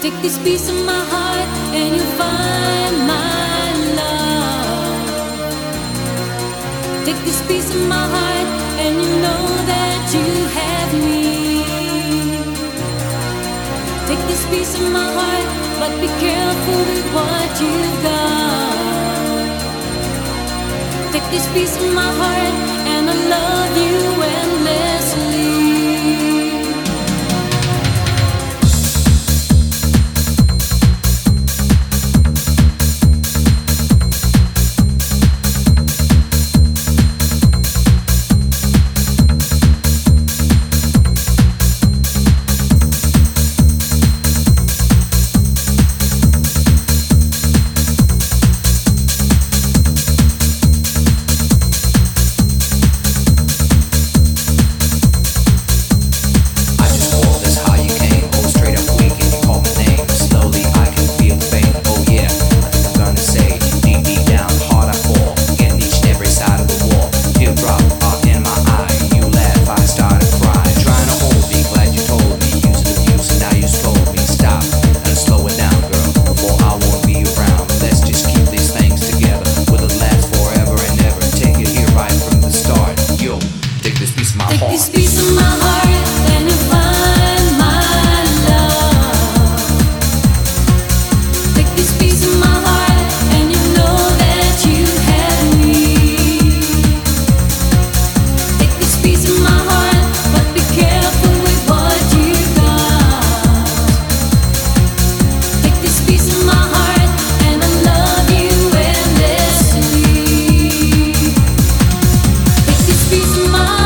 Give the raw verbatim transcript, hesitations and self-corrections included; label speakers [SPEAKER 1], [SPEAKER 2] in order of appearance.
[SPEAKER 1] Take this piece of my heart and you'll find my love. Take this piece of my heart and you know that you have me. Take this piece of my heart, but be careful with what you've got. Take this piece of my heart and I love you endlessly. Take this piece of my heart and you'll find my love. Take this piece of my heart and you know that you have me. Take this piece of my heart, but be careful with what you got. Take this piece of my heart and I love you endlessly. Take this piece of my